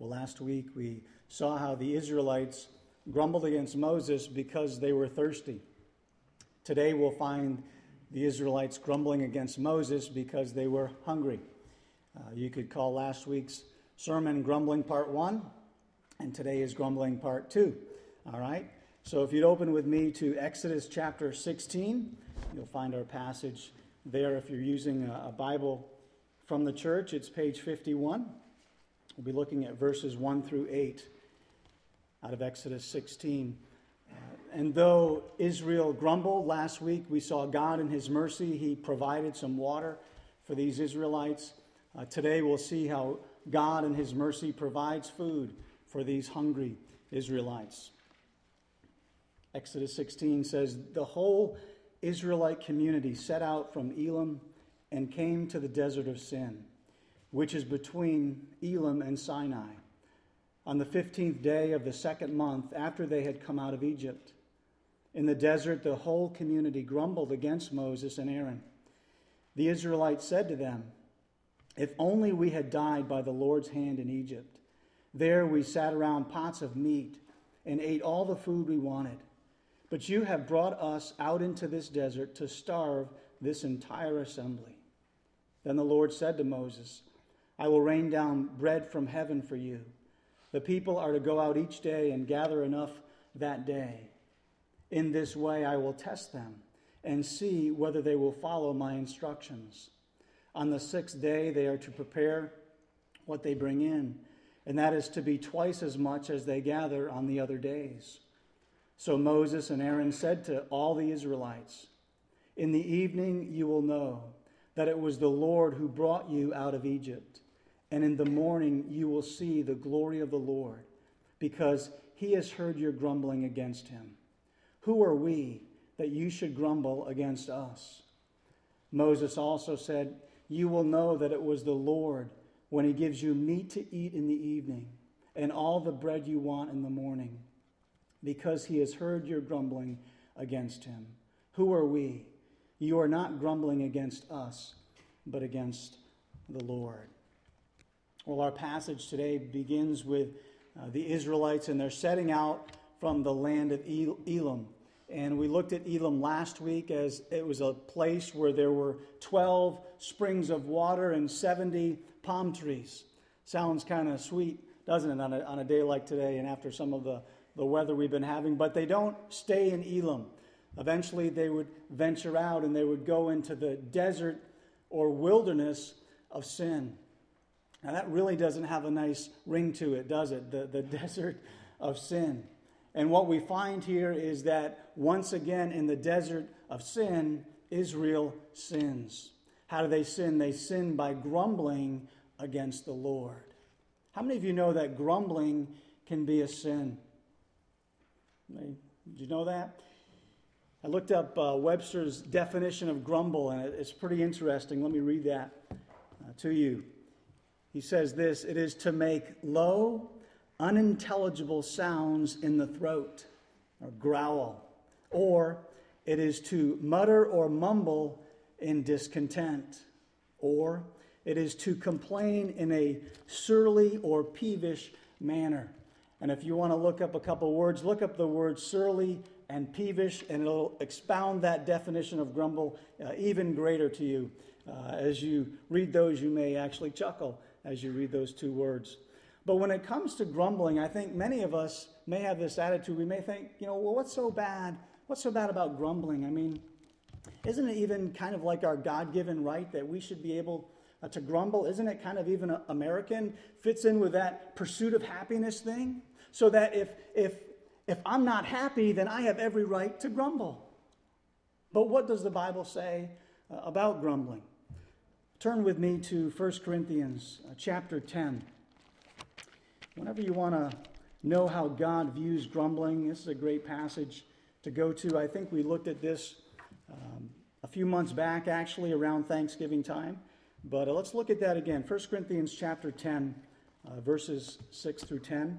Well, last week we saw how the Israelites grumbled against Moses because they were thirsty. Today we'll find the Israelites grumbling against Moses because they were hungry. You could call last week's sermon Grumbling Part 1, and today is Grumbling Part 2. All right? So if you'd open with me to Exodus chapter 16, you'll find our passage there. If you're using a Bible from the church, it's page 51. We'll be looking at verses 1 through 8 out of Exodus 16. And though Israel grumbled last week, we saw God in his mercy. He provided some water for these Israelites. Today we'll see how God in his mercy provides food for these hungry Israelites. Exodus 16 says, "The whole Israelite community set out from Elim and came to the desert of Sin, which is between Elim and Sinai, on the 15th day of the second month after they had come out of Egypt. In the desert, the whole community grumbled against Moses and Aaron. The Israelites said to them, 'If only we had died by the Lord's hand in Egypt. There we sat around pots of meat and ate all the food we wanted. But you have brought us out into this desert to starve this entire assembly.' Then the Lord said to Moses, 'I will rain down bread from heaven for you. The people are to go out each day and gather enough that day. In this way I will test them and see whether they will follow my instructions. On the 6th day they are to prepare what they bring in, and that is to be twice as much as they gather on the other days.' So Moses and Aaron said to all the Israelites, 'In the evening you will know that it was the Lord who brought you out of Egypt. And in the morning you will see the glory of the Lord, because he has heard your grumbling against him. Who are we that you should grumble against us?' Moses also said, 'You will know that it was the Lord when he gives you meat to eat in the evening and all the bread you want in the morning, because he has heard your grumbling against him. Who are we? You are not grumbling against us, but against the Lord.'" Well, our passage today begins with the Israelites, and they're setting out from the land of Elim. And we looked at Elim last week as it was a place where there were 12 springs of water and 70 palm trees. Sounds kind of sweet, doesn't it, on a day like today and after some of the weather we've been having. But they don't stay in Elim. Eventually they would venture out and they would go into the desert or wilderness of Sin. Now that really doesn't have a nice ring to it, does it? The desert of Sin. And what we find here is that once again in the desert of Sin, Israel sins. How do they sin? They sin by grumbling against the Lord. How many of you know that grumbling can be a sin? Did you know that? I looked up Webster's definition of grumble, and it's pretty interesting. Let me read that to you. He says this: "It is to make low, unintelligible sounds in the throat, or growl, or it is to mutter or mumble in discontent, or it is to complain in a surly or peevish manner." And if you want to look up a couple words, look up the word surly and peevish, and it'll expound that definition of grumble even greater to you. As you read those, you may actually chuckle as you read those two words. But when it comes to grumbling, I think many of us may have this attitude. We may think, well, what's so bad? What's so bad about grumbling? I mean, isn't it even kind of like our God-given right that we should be able to grumble? Isn't it kind of even American? Fits in with that pursuit of happiness thing? So that if I'm not happy, then I have every right to grumble. But what does the Bible say about grumbling? Turn with me to 1 Corinthians chapter 10. Whenever you want to know how God views grumbling, this is a great passage to go to. I think we looked at this a few months back, actually, around Thanksgiving time. But let's look at that again. 1 Corinthians chapter 10, verses 6 through 10.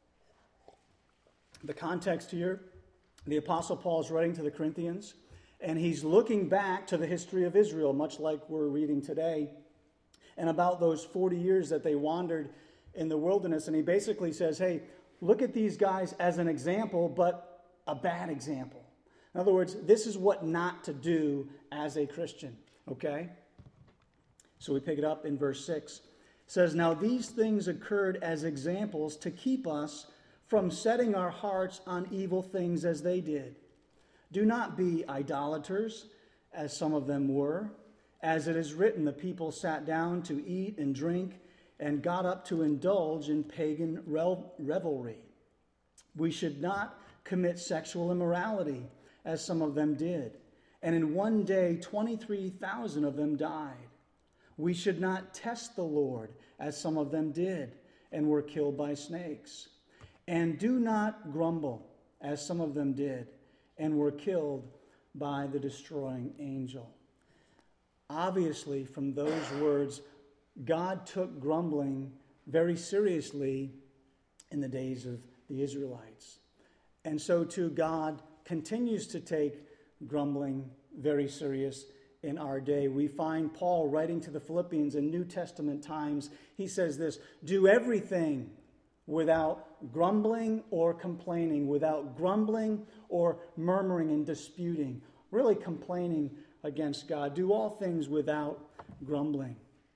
The context here, the Apostle Paul is writing to the Corinthians, and he's looking back to the history of Israel, much like we're reading today, and about those 40 years that they wandered in the wilderness, and he basically says, hey, look at these guys as an example, but a bad example. In other words, this is what not to do as a Christian, okay? So we pick it up in verse 6. It says, now these things occurred as examples to keep us from setting our hearts on evil things as they did. Do not be idolaters, as some of them were. As it is written, the people sat down to eat and drink and got up to indulge in pagan revelry. We should not commit sexual immorality, as some of them did. And in one day, 23,000 of them died. We should not test the Lord, as some of them did, and were killed by snakes. And do not grumble, as some of them did, and were killed by the destroying angel. Obviously, from those words, God took grumbling very seriously in the days of the Israelites. And so too, God continues to take grumbling very serious in our day. We find Paul writing to the Philippians in New Testament times. He says this, do everything without grumbling or complaining, without grumbling or murmuring and disputing, really complaining against God. Do all things without grumbling.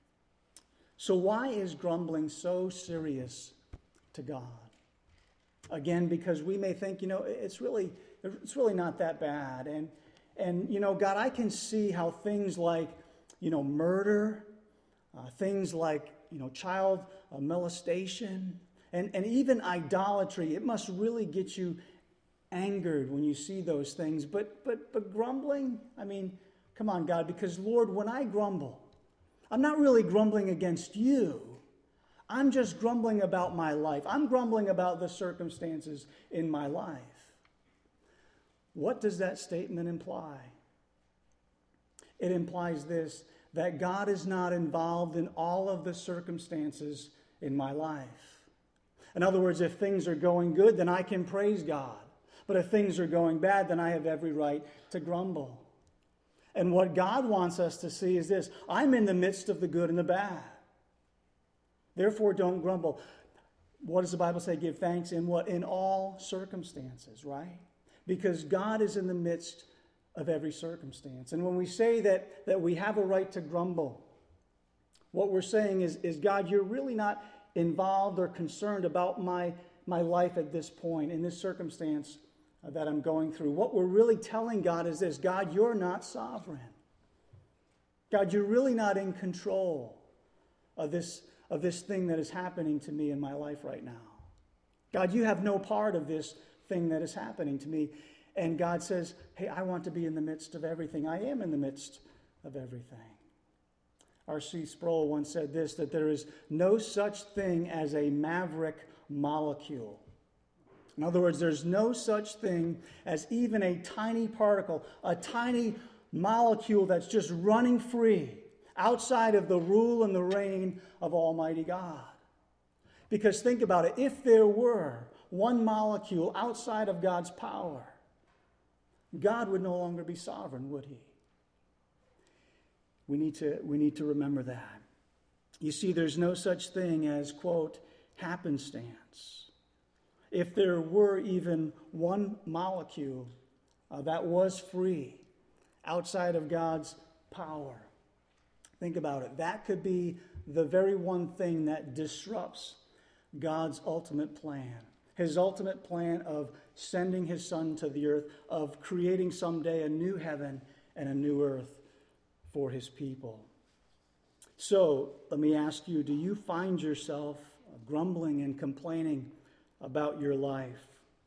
So why is grumbling so serious to God? Again, because we may think, it's really not that bad. And God, I can see how things like, murder, things like, child molestation, and even idolatry, it must really get you angered when you see those things. But grumbling, come on, God, because Lord, when I grumble, I'm not really grumbling against you. I'm just grumbling about my life. I'm grumbling about the circumstances in my life. What does that statement imply? It implies this, that God is not involved in all of the circumstances in my life. In other words, if things are going good, then I can praise God. But if things are going bad, then I have every right to grumble. And what God wants us to see is this, I'm in the midst of the good and the bad. Therefore, don't grumble. What does the Bible say? Give thanks in what? In all circumstances, right? Because God is in the midst of every circumstance. And when we say that we have a right to grumble, what we're saying is God, you're really not involved or concerned about my life at this point, in this circumstance that I'm going through. What we're really telling God is this, God, you're not sovereign. God, you're really not in control of this thing that is happening to me in my life right now. God, you have no part of this thing that is happening to me. And God says, hey, I want to be in the midst of everything. I am in the midst of everything. R.C. Sproul once said this, that there is no such thing as a maverick molecule. In other words, there's no such thing as even a tiny particle, a tiny molecule that's just running free outside of the rule and the reign of Almighty God. Because think about it, if there were one molecule outside of God's power, God would no longer be sovereign, would he? We need to remember that. You see, there's no such thing as, quote, happenstance. If there were even one molecule that was free outside of God's power, think about it. That could be the very one thing that disrupts God's ultimate plan. His ultimate plan of sending his Son to the earth, of creating someday a new heaven and a new earth for his people. So, let me ask you, do you find yourself grumbling and complaining about your life?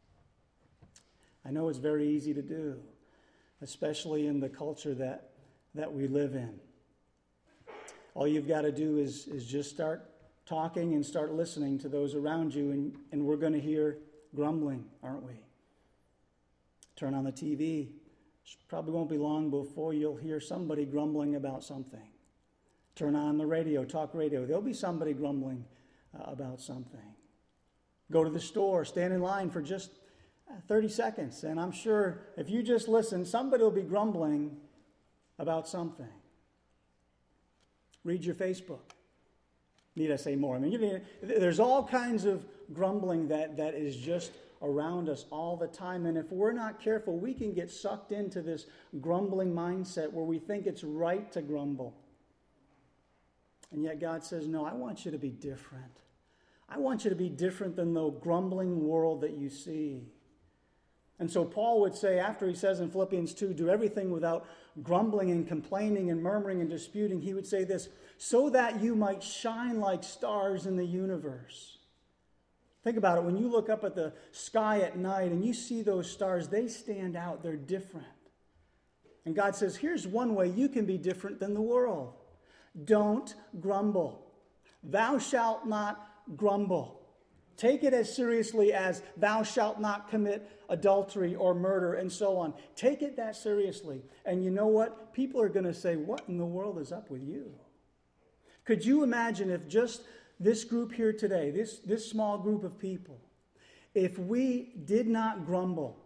I know it's very easy to do, especially in the culture that we live in. All you've got to do is just start talking and start listening to those around you, and we're going to hear grumbling, aren't we? Turn on the TV. Probably won't be long before you'll hear somebody grumbling about something. Turn on the radio, talk radio. There'll be somebody grumbling about something. Go to the store, stand in line for just 30 seconds, and I'm sure if you just listen, somebody will be grumbling about something. Read your Facebook. Need I say more? I mean, there's all kinds of grumbling that is just around us all the time. And if we're not careful, we can get sucked into this grumbling mindset where we think it's right to grumble. And yet God says, no, I want you to be different. I want you to be different than the grumbling world that you see. And so Paul would say, after he says in Philippians 2, do everything without grumbling and complaining and murmuring and disputing, he would say this, so that you might shine like stars in the universe. Think about it. When you look up at the sky at night and you see those stars, they stand out. They're different. And God says, here's one way you can be different than the world. Don't grumble. Thou shalt not grumble. Take it as seriously as thou shalt not commit adultery or murder and so on. Take it that seriously. And you know what? People are going to say, what in the world is up with you? Could you imagine if just this group here today, this small group of people, if we did not grumble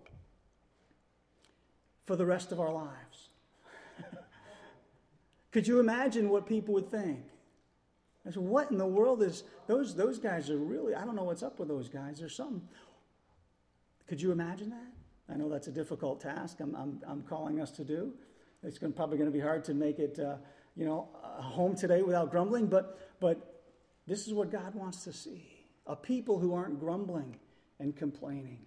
for the rest of our lives? Could you imagine what people would think? I said, what in the world is, those guys are really, I don't know what's up with those guys. There's something. Could you imagine that? I know that's a difficult task I'm calling us to do. It's probably going to be hard to make it, home today without grumbling, but this is what God wants to see. A people who aren't grumbling and complaining.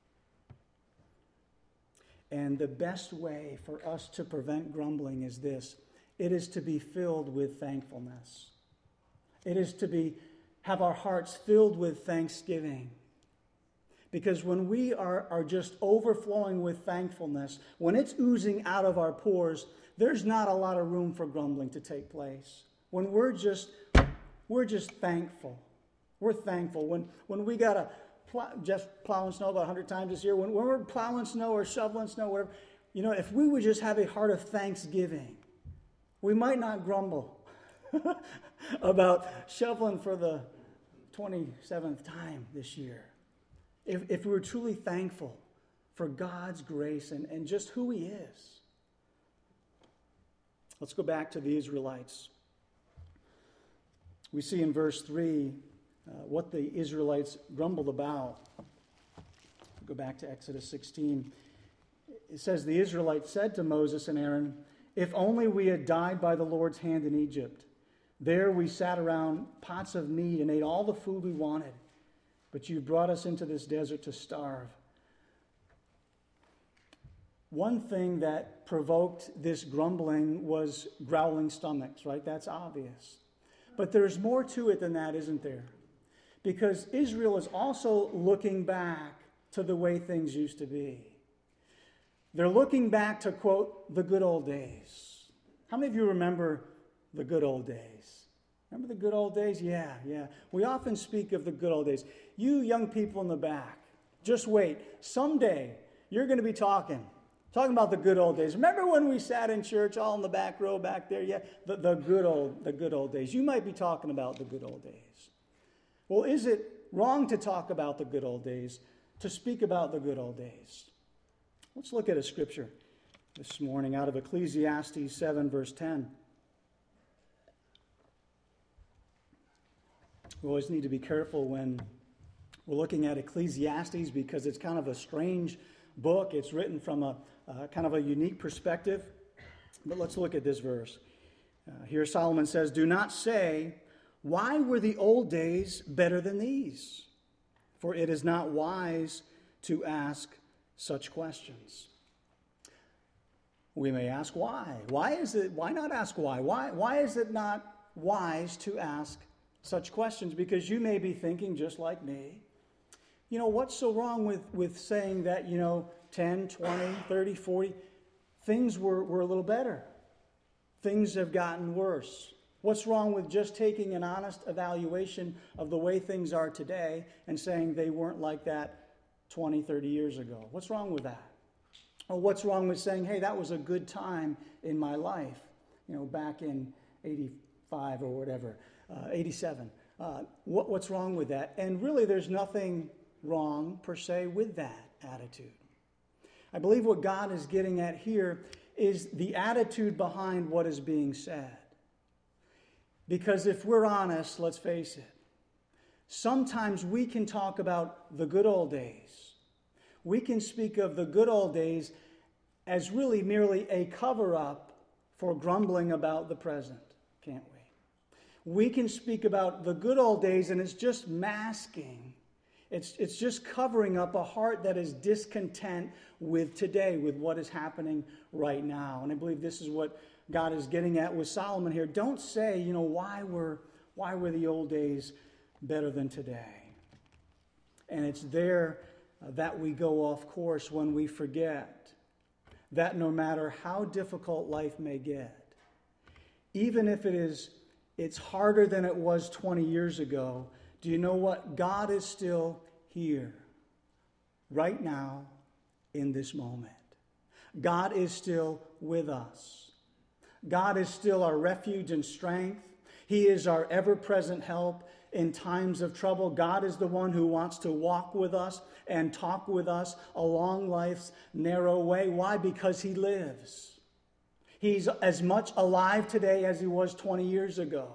And the best way for us to prevent grumbling is this. It is to be filled with thankfulness. It is to have our hearts filled with thanksgiving. Because when we are just overflowing with thankfulness, when it's oozing out of our pores, there's not a lot of room for grumbling to take place. When we're just thankful. We're thankful. When we got to just plowing snow about 100 times this year, when we're plowing snow or shoveling snow, whatever, if we would just have a heart of thanksgiving, we might not grumble about shoveling for the 27th time this year. If we were truly thankful for God's grace and just who He is. Let's go back to the Israelites. We see in verse 3 what the Israelites grumbled about. Go back to Exodus 16. It says, the Israelites said to Moses and Aaron, if only we had died by the Lord's hand in Egypt. There we sat around pots of meat and ate all the food we wanted. But you brought us into this desert to starve. One thing that provoked this grumbling was growling stomachs, right? That's obvious. But there's more to it than that, isn't there? Because Israel is also looking back to the way things used to be. They're looking back to, quote, the good old days. How many of you remember the good old days? Remember the good old days? Yeah. We often speak of the good old days. You young people in the back, just wait. Someday, you're going to be talking about the good old days. Remember when we sat in church all in the back row back there? Yeah, the good old days. You might be talking about the good old days. Well, is it wrong to talk about the good old days, to speak about the good old days? Let's look at a scripture this morning out of Ecclesiastes 7, verse 10. We always need to be careful when we're looking at Ecclesiastes because it's kind of a strange book. It's written from a kind of a unique perspective. But let's look at this verse. Here Solomon says, do not say, why were the old days better than these? For it is not wise to ask such questions. We may ask why. Why not ask why? Why is it not wise to ask such questions? Because you may be thinking just like me, what's so wrong with saying that, 10, 20, 30, 40, things were a little better. Things have gotten worse. What's wrong with just taking an honest evaluation of the way things are today and saying they weren't like that 20, 30 years ago? What's wrong with that? Or what's wrong with saying, hey, that was a good time in my life, back in 85 or whatever, 87. What's wrong with that? And really, there's nothing wrong, per se, with that attitude. I believe what God is getting at here is the attitude behind what is being said. Because if we're honest, let's face it, sometimes we can talk about the good old days. We can speak of the good old days as really merely a cover-up for grumbling about the present, can't we? We can speak about the good old days and it's just masking. It's just covering up a heart that is discontent with today, with what is happening right now. And I believe this is what God is getting at with Solomon here. Don't say, why were the old days better than today? And it's there that we go off course when we forget that no matter how difficult life may get, even if it's harder than it was 20 years ago, do you know what? God is still here, right now, in this moment. God is still with us. God is still our refuge and strength. He is our ever-present help in times of trouble. God is the one who wants to walk with us and talk with us along life's narrow way. Why? Because He lives. He's as much alive today as He was 20 years ago.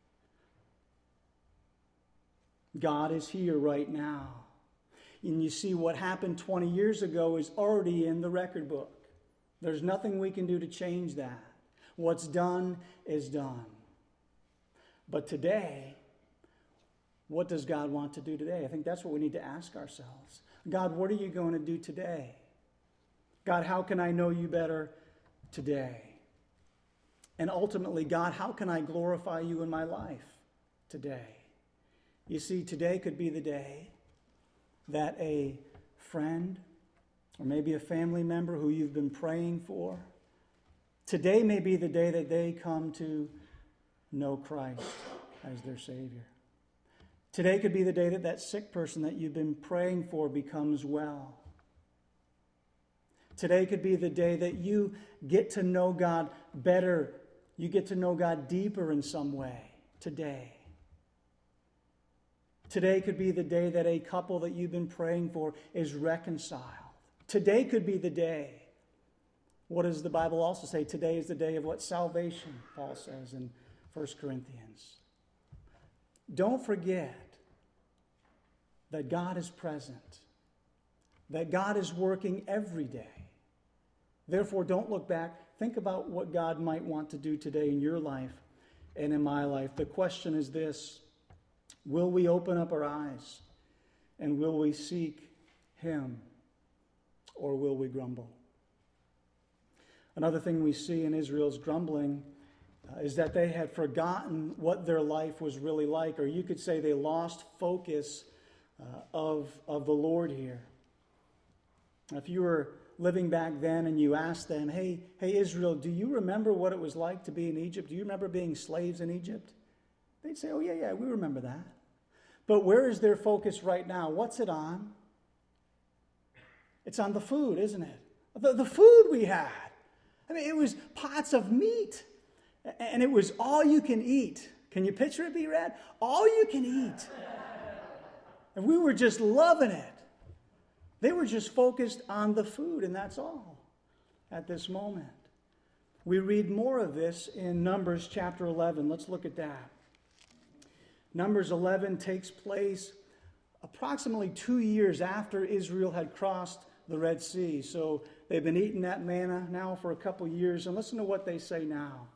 God is here right now. And you see, what happened 20 years ago is already in the record book. There's nothing we can do to change that. What's done is done. But today, what does God want to do today? I think that's what we need to ask ourselves. God, what are you going to do today? God, how can I know you better today? And ultimately, God, how can I glorify you in my life today? You see, today could be the day that a friend or maybe a family member who you've been praying for, today may be the day that they come to know Christ as their Savior. Today could be the day that that sick person that you've been praying for becomes well. Today could be the day that you get to know God better. You get to know God deeper in some way. Today. Today could be the day that a couple that you've been praying for is reconciled. Today could be the day. What does the Bible also say? Today is the day of what? Salvation, Paul says in 1 Corinthians. Don't forget that God is present, that God is working every day. Therefore, don't look back. Think about what God might want to do today in your life and in my life. The question is this: will we open up our eyes and will we seek Him, or will we grumble? Another thing we see in Israel's grumbling is that they had forgotten what their life was really like, or you could say they lost focus of the Lord here. If you were living back then and you asked them, hey Israel, do you remember what it was like to be in Egypt? Do you remember being slaves in Egypt? They'd say, oh yeah, we remember that. But where is their focus right now? What's it on? It's on the food, isn't it? The food we had. I mean, it was pots of meat. And it was all you can eat. Can you picture it, B-Rad? All you can eat. And we were just loving it. They were just focused on the food, and that's all at this moment. We read more of this in Numbers chapter 11. Let's look at that. Numbers 11 takes place approximately 2 years after Israel had crossed the Red Sea. So they've been eating that manna now for a couple years. And listen to what they say now.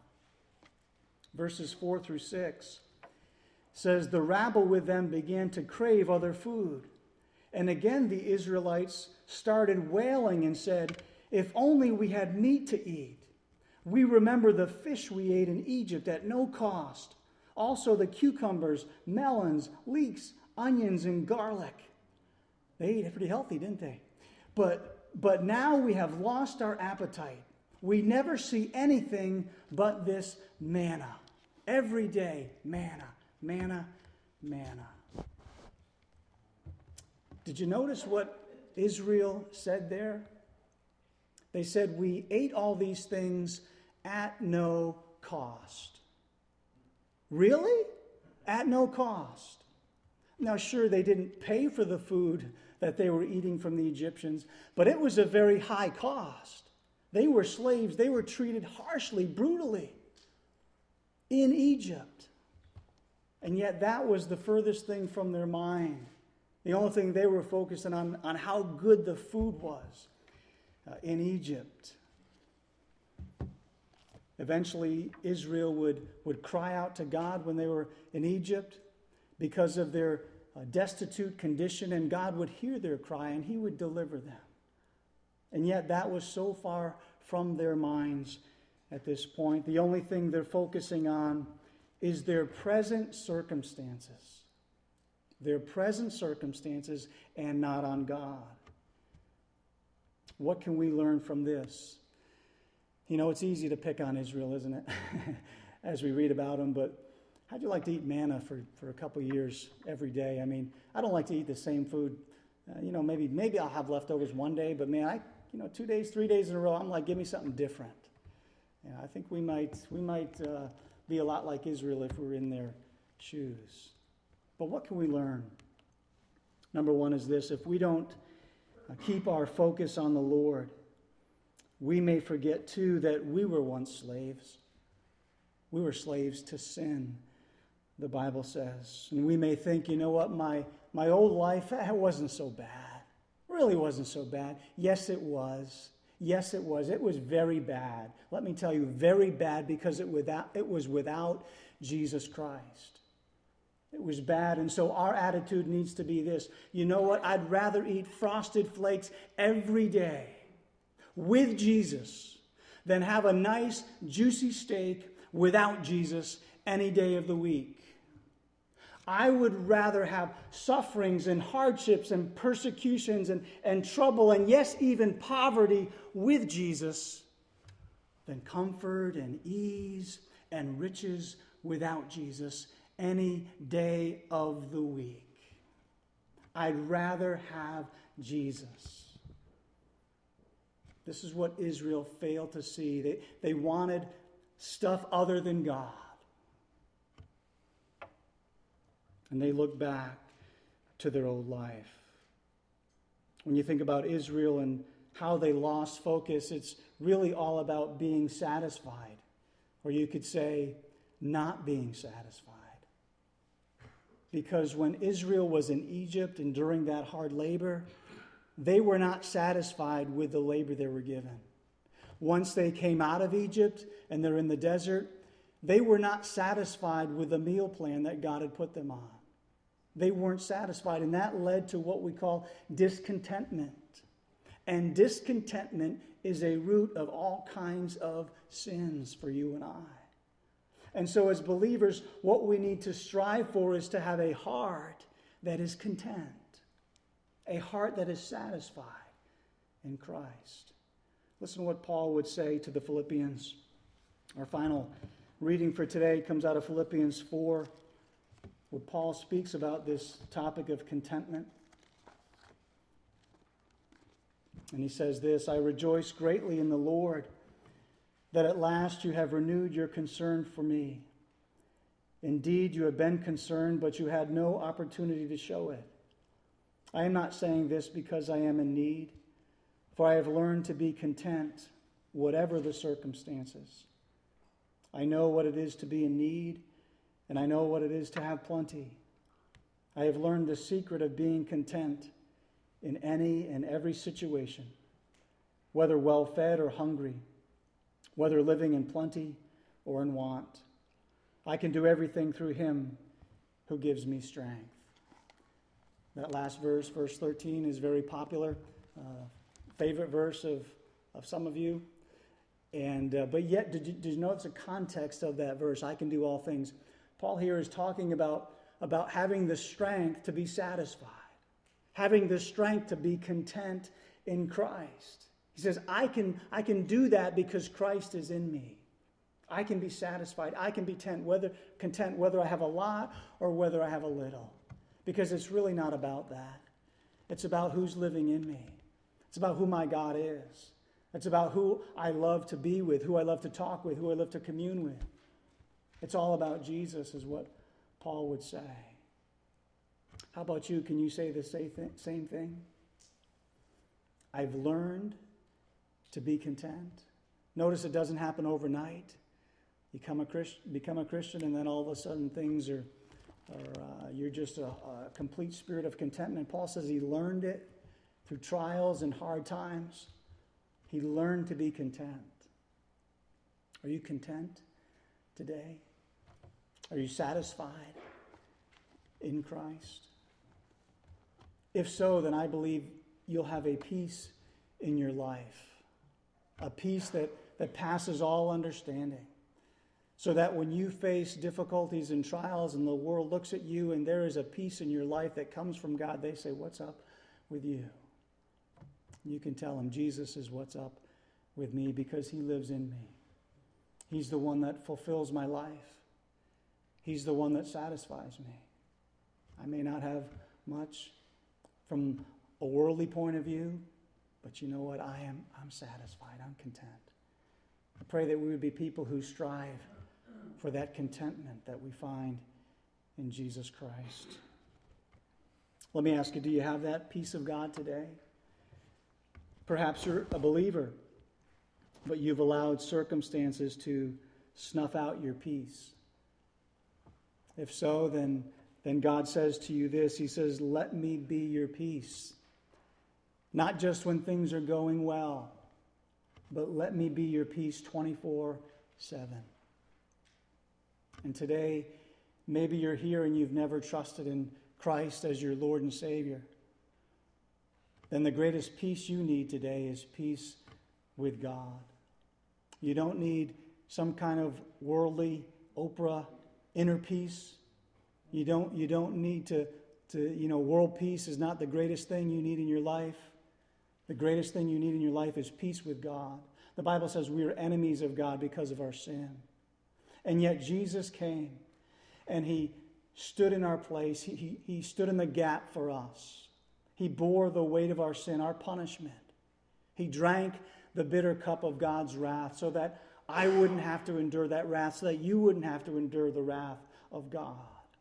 Verses 4 through 6 says, the rabble with them began to crave other food. And again the Israelites started wailing and said, if only we had meat to eat. We remember the fish we ate in Egypt at no cost. Also the cucumbers, melons, leeks, onions, and garlic. They ate pretty healthy, didn't they? But now we have lost our appetite. We never see anything but this manna. Every day, manna, manna, manna. Did you notice what Israel said there? They said, we ate all these things at no cost. Really? At no cost. Now, sure, they didn't pay for the food that they were eating from the Egyptians, but it was a very high cost. They were slaves. They were treated harshly, brutally in Egypt. And yet that was the furthest thing from their mind. The only thing they were focusing on how good the food was in Egypt. Eventually, Israel would cry out to God when they were in Egypt because of their destitute condition, and God would hear their cry and he would deliver them. And yet that was so far from their minds at this point. The only thing they're focusing on is their present circumstances. Their present circumstances and not on God. What can we learn from this? You know, it's easy to pick on Israel, isn't it? As we read about them, but how'd you like to eat manna for a couple years every day? I mean, I don't like to eat the same food. Maybe I'll have leftovers one day, but man, 2 days, 3 days in a row, I'm like, give me something different. I think we might be a lot like Israel if we're in their shoes. But what can we learn? Number one is this: if we don't keep our focus on the Lord, we may forget too that we were once slaves. We were slaves to sin, the Bible says. And we may think, you know what, my old life, it wasn't so bad. It really wasn't so bad. Yes, it was. Yes, it was. It was very bad. Let me tell you, very bad, because it was without Jesus Christ. It was bad. And so our attitude needs to be this: you know what? I'd rather eat Frosted Flakes every day with Jesus than have a nice, juicy steak without Jesus any day of the week. I would rather have sufferings and hardships and persecutions and trouble and, yes, even poverty with Jesus than comfort and ease and riches without Jesus any day of the week. I'd rather have Jesus. This is what Israel failed to see. They wanted stuff other than God. And they look back to their old life. When you think about Israel and how they lost focus, it's really all about being satisfied. Or you could say, not being satisfied. Because when Israel was in Egypt and during that hard labor, they were not satisfied with the labor they were given. Once they came out of Egypt and they're in the desert, they were not satisfied with the meal plan that God had put them on. They weren't satisfied, and that led to what we call discontentment. And discontentment is a root of all kinds of sins for you and I. And so as believers, what we need to strive for is to have a heart that is content, a heart that is satisfied in Christ. Listen to what Paul would say to the Philippians. Our final reading for today comes out of Philippians 4, where Paul speaks about this topic of contentment. And he says this: I rejoice greatly in the Lord that at last you have renewed your concern for me. Indeed, you have been concerned, but you had no opportunity to show it. I am not saying this because I am in need, for I have learned to be content, whatever the circumstances. I know what it is to be in need, and I know what it is to have plenty. I have learned the secret of being content in any and every situation, whether well-fed or hungry, whether living in plenty or in want. I can do everything through him who gives me strength. That last verse, verse 13, is very popular. Favorite verse of some of you. But yet, did you notice the context of that verse? I can do all things. Paul here is talking about having the strength to be satisfied, having the strength to be content in Christ. He says, I can do that because Christ is in me. I can be satisfied. I can be content whether I have a lot or whether I have a little. Because it's really not about that. It's about who's living in me. It's about who my God is. It's about who I love to be with, who I love to talk with, who I love to commune with. It's all about Jesus, is what Paul would say. How about you? Can you say the same thing? I've learned to be content. Notice it doesn't happen overnight. You become a Christian, and then all of a sudden things are or you're just a complete spirit of contentment. Paul says he learned it through trials and hard times. He learned to be content. Are you content today? Are you satisfied in Christ? If so, then I believe you'll have a peace in your life, a peace that passes all understanding, so that when you face difficulties and trials and the world looks at you and there is a peace in your life that comes from God, they say, "What's up with you?" You can tell them, "Jesus is what's up with me because he lives in me. He's the one that fulfills my life. He's the one that satisfies me. I may not have much from a worldly point of view, but you know what? I'm satisfied. I'm content." I pray that we would be people who strive for that contentment that we find in Jesus Christ. Let me ask you, do you have that peace of God today? Perhaps you're a believer, but you've allowed circumstances to snuff out your peace. If so, then God says to you this. He says, "Let me be your peace." Not just when things are going well, but let me be your peace 24/7. And today, maybe you're here and you've never trusted in Christ as your Lord and Savior. Then the greatest peace you need today is peace with God. You don't need some kind of worldly Oprah inner peace. You don't need to world peace is not the greatest thing you need in your life. The greatest thing you need in your life is peace with God. The Bible says we are enemies of God because of our sin. And yet Jesus came and he stood in our place. He stood in the gap for us. He bore the weight of our sin, our punishment. He drank the bitter cup of God's wrath so that I wouldn't have to endure that wrath, so that you wouldn't have to endure the wrath of God.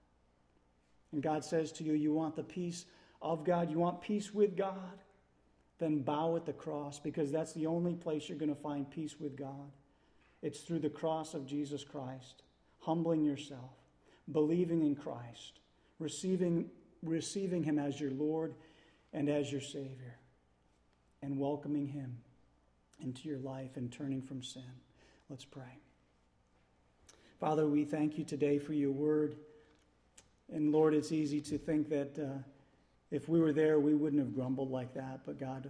And God says to you, you want the peace of God, you want peace with God, then bow at the cross, because that's the only place you're going to find peace with God. It's through the cross of Jesus Christ, humbling yourself, believing in Christ, receiving him as your Lord and as your Savior, and welcoming him into your life and turning from sin. Let's pray. Father, we thank you today for your word. And Lord, it's easy to think that if we were there, we wouldn't have grumbled like that. But God,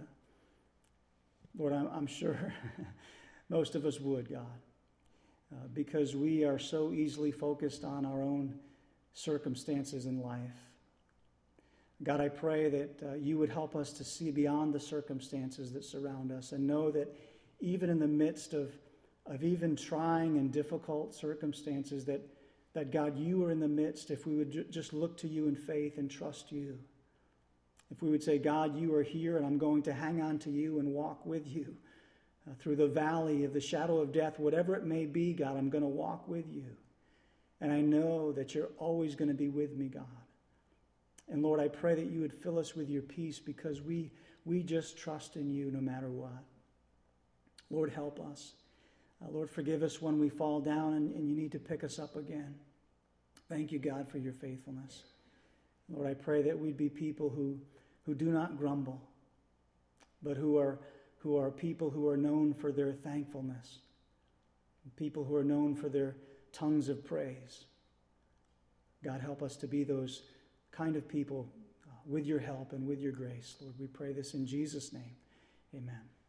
Lord, I'm sure most of us would, God, because we are so easily focused on our own circumstances in life. God, I pray that you would help us to see beyond the circumstances that surround us and know that even in the midst of even trying and difficult circumstances, that God, you are in the midst. If we would just look to you in faith and trust you. If we would say, God, you are here and I'm going to hang on to you and walk with you through the valley of the shadow of death, whatever it may be, God, I'm going to walk with you. And I know that you're always going to be with me, God. And Lord, I pray that you would fill us with your peace because we just trust in you no matter what. Lord, help us. Lord, forgive us when we fall down and you need to pick us up again. Thank you, God, for your faithfulness. Lord, I pray that we'd be people who do not grumble, but who are people who are known for their thankfulness, people who are known for their tongues of praise. God, help us to be those kind of people with your help and with your grace. Lord, we pray this in Jesus' name. Amen.